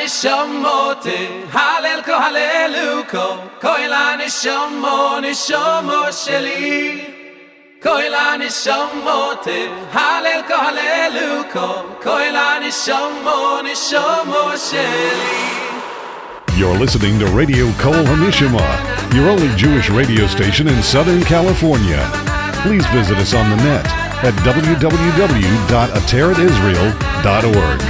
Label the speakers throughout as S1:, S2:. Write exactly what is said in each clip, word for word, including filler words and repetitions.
S1: nishamote halel ko haleluko koila nishamo nishamo sheli koila nishamote halel ko haleluko koila nishamo nishamo sheli.
S2: You're listening to Radio Kol HaNishama, your only Jewish radio station in Southern California. Please visit us on the net at w w w dot ateret israel dot org.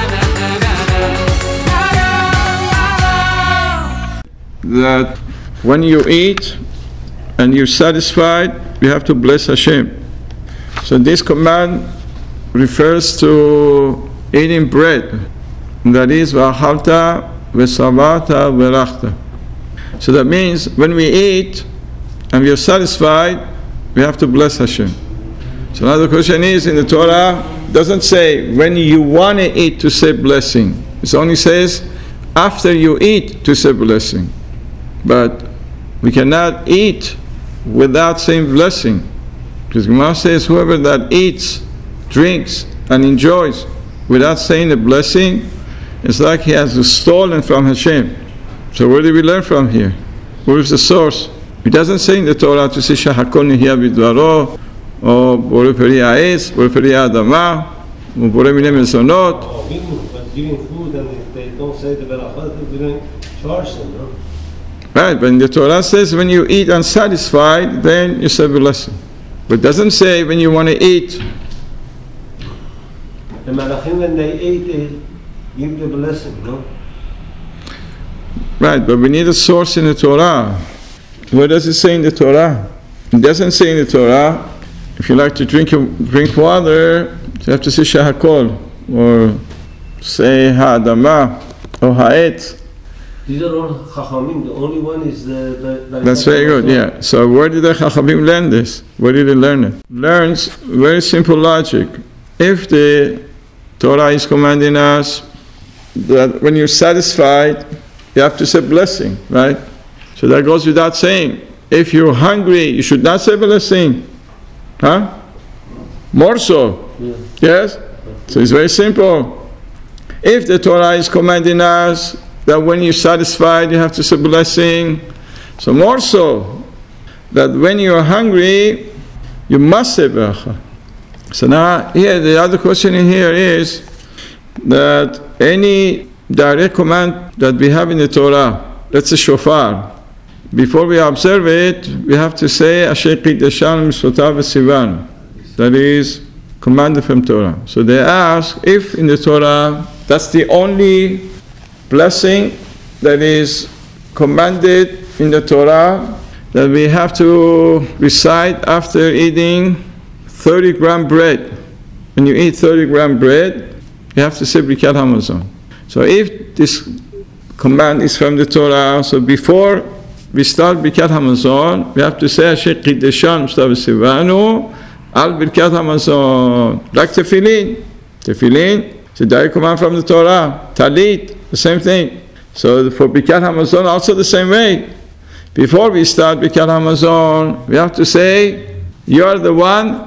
S3: That when you eat and you're satisfied, you have to bless Hashem. So this command refers to eating bread. That is, v'achalta v'savata v'rachta. So that means when we eat and we are satisfied, we have to bless Hashem. So now the question is, in the Torah, it doesn't say when you want to eat to say blessing. It only says after you eat to say blessing. But we cannot eat without saying blessing. Because Gemara says whoever that eats, drinks, and enjoys without saying a blessing, it's like he has stolen from Hashem. So where do we learn from here? Where is the source? It doesn't say in the Torah to say Shahakol Nihya Bidvaro, or Bore Peri Ha'etz, Bore Peri Ha'adama, or Bore Minei Mezonot.
S4: But giving food, and if they don't say the berachot, we don't charge them, no?
S3: Right, but the Torah says when you eat unsatisfied, then you say blessing. But it doesn't say when you want to eat.
S4: The Malachim, when they ate, they give the blessing, no?
S3: Right, but we need a source in the Torah. What does it say in the Torah? It doesn't say in the Torah, if you like to drink drink water, you have to say Shahakol, or say Ha'adama, or Ha'etz.
S4: These are all Chachamim. The only one is the... the, the
S3: That's very good, yeah. So where did the Chachamim learn this? Where did they learn it? Learns very simple logic. If the Torah is commanding us that when you're satisfied, you have to say blessing, right? So that goes without saying. If you're hungry, you should not say blessing. Huh? More so.
S4: Yeah.
S3: Yes? So it's very simple. If the Torah is commanding us that when you're satisfied, you have to say blessing, so more so that when you're hungry, you must say bracha. So now, here, the other question in here is that any direct command that we have in the Torah, that's a shofar. Before we observe it, we have to say, Asher Qideshan Mitzvotav V'Sivan. That is commanded from Torah. So they ask if in the Torah, that's the only blessing that is commanded in the Torah, that we have to recite after eating thirty gram bread. When you eat thirty gram bread, you have to say Birkat Hamazon. So if this command is from the Torah, so before we start Birkat Hamazon, we have to say Asher Qideshan Mitzvotav V'Sivanu Al Birkat Hamazon. Like Tefillin. Tefillin, it's a direct command from the Torah. Talit, the same thing. So for Birkat Hamazon, also the same way. Before we start Birkat Hamazon, we have to say, you are the one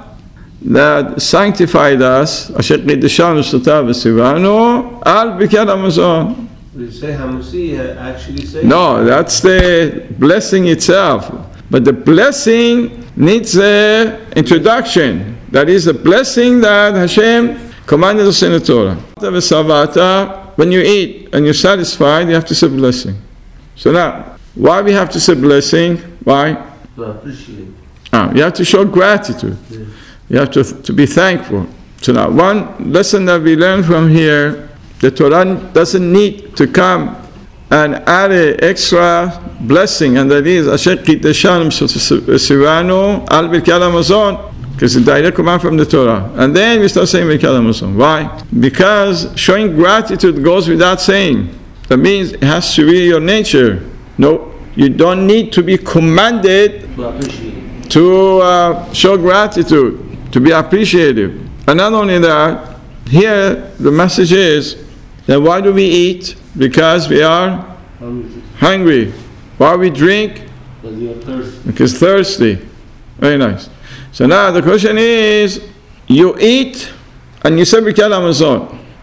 S3: that sanctified us. Asher Qideshan Mitzvotav V'Sivanu Al Birkat Hamazon.
S4: You say Hamusi, actually say...
S3: No, that's the blessing itself. But the blessing needs an introduction. That is the blessing that Hashem commanded us in the Torah. When you eat and you're satisfied, you have to say blessing. So now, why we have to say blessing? Why?
S4: To appreciate.
S3: Ah, you have to show gratitude.
S4: Yeah.
S3: You have to, to be thankful. So now, one lesson that we learn from here, the Torah doesn't need to come and add an extra blessing, and that is Asher Qideshan V'Sivanu Al Birkat Hamazon, because it's a direct command from the Torah. And then we start saying Birkat Hamazon. Why? Because showing gratitude goes without saying. That means it has to be your nature. No, you don't need to be commanded
S4: To appreciate.
S3: to uh, show gratitude, to be appreciative. And not only that, here the message is that why do we eat? Because we are
S4: Hungry.
S3: hungry. Why we drink?
S4: Because you are thirsty.
S3: Because thirsty. Very nice. So now the question is, you eat and you say Birkat Hamazon.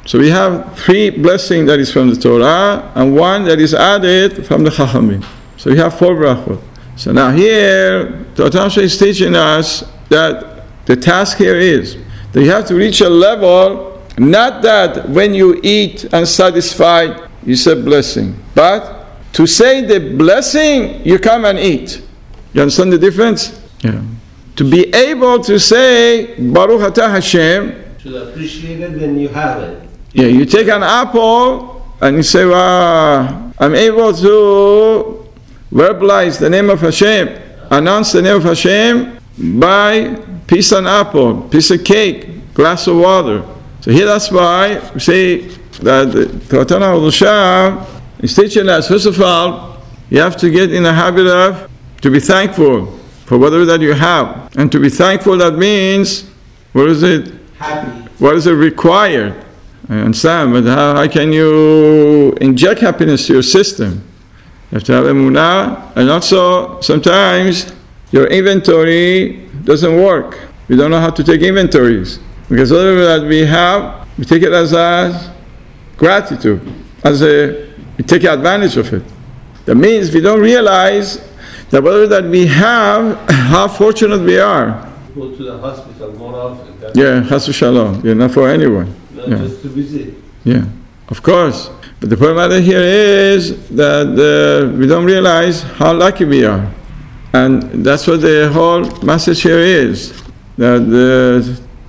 S3: So we have three blessings that is from the Torah and one that is added from the Chachamim. So we have four brachot. So now here, Torah Moshe is teaching us that the task here is that you have to reach a level, not that when you eat and satisfied, you say blessing, but to say the blessing, you come and eat. You understand the difference? Yeah. To be able to say, Baruch Atah Hashem.
S4: Should appreciate it when you have it.
S3: Yeah, you take an apple and you say, wow, I'm able to verbalize the name of Hashem, announce the name of Hashem by piece of apple, piece of cake, glass of water. So here that's why we say that the Torah Shah is teaching us, first of all, you have to get in the habit of to be thankful for whatever that you have. And to be thankful, that means, what is it?
S4: Happy.
S3: What is it required? I understand, but how, how can you inject happiness to your system? You have to have emunah, and also sometimes your inventory doesn't work. We don't know how to take inventories. Because whatever that we have, we take it as a gratitude, as a, we take advantage of it. That means we don't realize that whatever that we have, how fortunate we are.
S4: Go to the hospital more often. That's
S3: Yeah, chas v'shalom. Yeah, not for anyone.
S4: not
S3: Yeah.
S4: just to visit.
S3: Yeah, of course. But the point matter here is that uh, we don't realize how lucky we are. And that's what the whole message here is. That uh,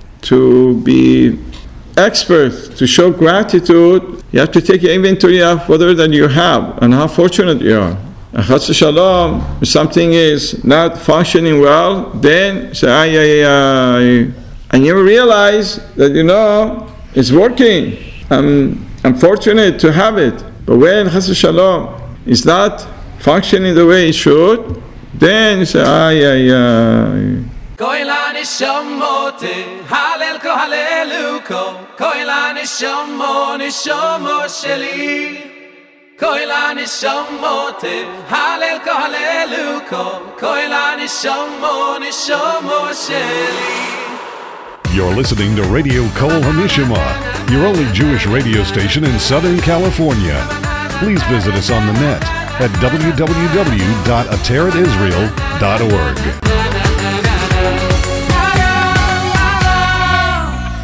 S3: to be expert, to show gratitude, you have to take your inventory of whatever that you have and how fortunate you are. And chas v'shalom, if something is not functioning well, then say, ay, ay, ay. And you realize that, you know, it's working. I'm, I'm fortunate to have it. But when chas v'shalom is not functioning the way it should, then you say, ay, ay, ay.
S1: Koilani shamote, halel ko haleluko, koilani shamo nishomo sheli. Koilani shamote, halel ko haleluko, koilani shamo nishomo sheli.
S2: You're listening to Radio Kol HaNishama, your only Jewish radio station in Southern California. Please visit us on the net at w w w dot ateret israel dot org.